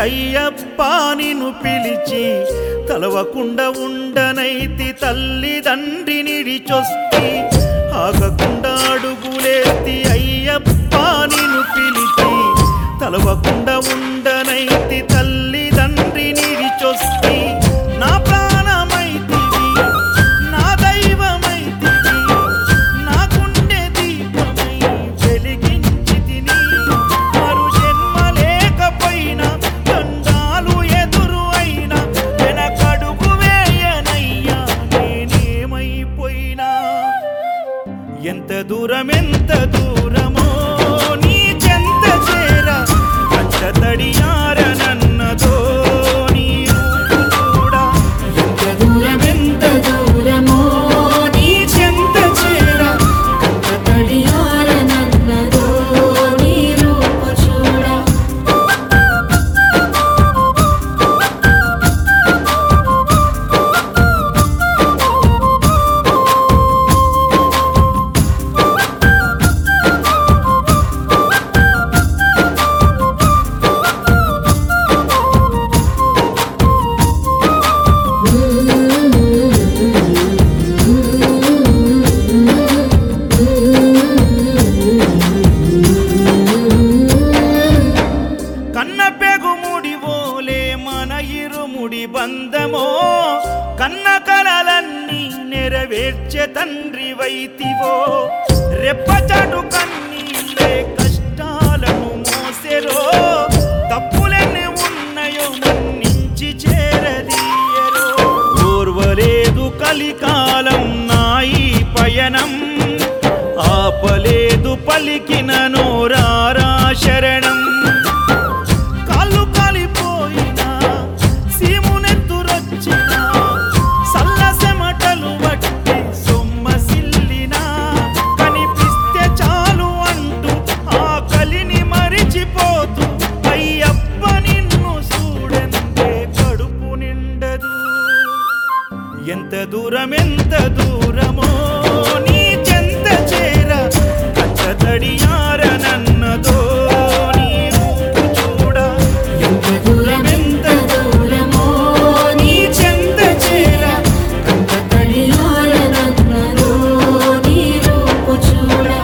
అయ్యప్ప నిన్ను పిలిచి తలవకుండా ఉండనైతి తల్లిదండ్రి నిడిచొస్తి ఆగకుండా అడుగులేస్తి అయ్యప్ప నిన్ను పిలిచి తలవకుండా ఉండనైతి తల్లిదండ్రి నిడిచొస్తి నా ప్రాణమైతివి నా దైవమైతివి నా గుండె దీపమై వెలిగించితిని మరు జన్మ లేకపోయినా గండాలు ఎదురు అయినా వెనకడుగు వేయనయ్యా నేనేమైపోయినా ఎంత దూరమో నీ చెంత చేర కంట తడియారనన్నదో నీ రూపు చూడా ఎంత దూరమో నీ చెంత చేర కంట తడియారనన్నదో నీ రూపు చూడా ముడి బంధమో కన్న కలలన్నీ నెరవేర్చే తండ్రి వైతివో రెప్పచాటు కన్నీళ్ళే కష్టాలను మోసెరో తప్పులెన్ని ఉన్నాయో మన్నించి చేరదీయరో ఓర్వలేదు కలికాలం నాయి పయనం ఆపలేదు పలికిన నోరారా శరణం కాళ్ళు కాలిపోయినా సీమునెత్తురొచ్చినా సల్లసెమటలు వట్టి సొమ్మసిల్లినా కనిపిస్తే చాలు అంటూ ఆకలిని మరిచిపోతూ అయ్యప్ప నిన్ను చూడందే కడుపు నిండదు ఎంత దూరమో నీ చెంత చేర కంట తడియారనన్నదో నీ రూపు చూడా ఎంత దూరమో నీ చెంత చేర కంట తడియారనన్నదో నీ రూపు చూడా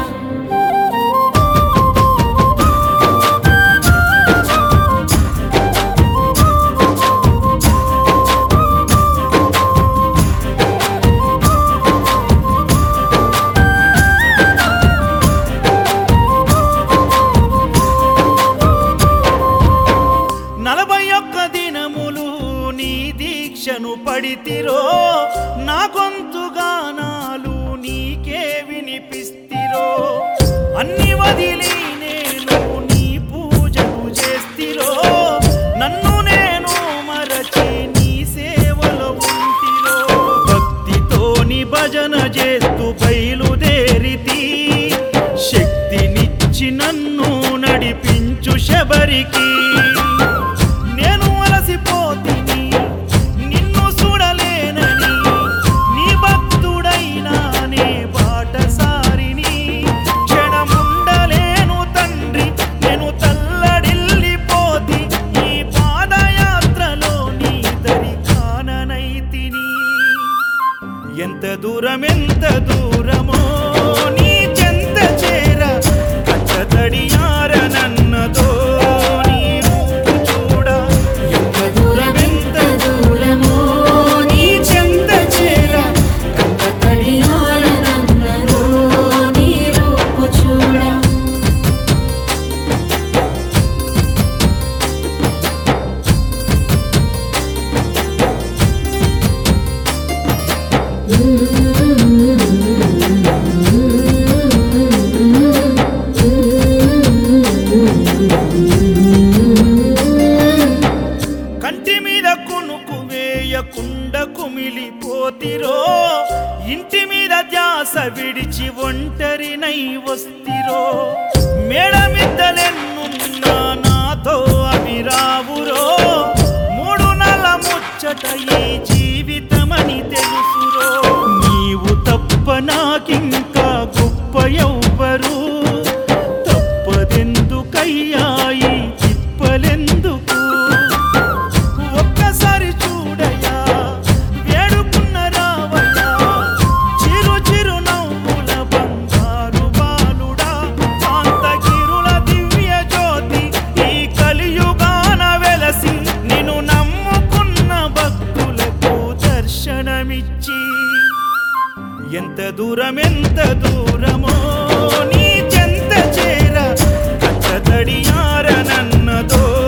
దీక్షను పడితిరో నా గొంతు గానాలు నీకే వినిపిస్తిరో అన్ని వదిలి నేను నీ పూజలు చేస్తిరో నన్ను నేను మరచి నీ సేవలో ఉంటిరో భక్తితోని భజన చేస్తూ బయలుదేరితి శక్తినిచ్చి నన్ను నడిపించు శబరికి నేను అలసిపోతిని నిన్ను చూడలేనని నీ భక్తుడైనా నే బాటసారిని క్షణముండలేను తండ్రి నేను తల్లడిల్లిపోతి ఈ పాదయాత్రలో నీ దరి కాననైతిని ఎంత దూరమో నీ చెంత చేర కంట తడియారనన్నదో నీ రూపు చూడా ఎంత దూరమో నీ చెంత చేర కంట తడియారనన్నదో నీ రూపు చూడా కంటి మీద కునుకు వేయకుండా కుమిలిపోతిరో ఇంటి మీద ధ్యాస విడిచి ఒంటరినై వస్తిరో మేడమిద్దలెన్నున్నా నాతో అవి రావురో మూడు నల ముచ్చట ఈ జీవితమని తెలుసురో నీవు తప్ప నాకింకా గొప్ప ఎవ్వరు తప్పదెందుకయ్యా ఈ తిప్పలెందుకు దూరమెంత దూరమో నీ చెంత చేర కట్టతడియారనన్నదో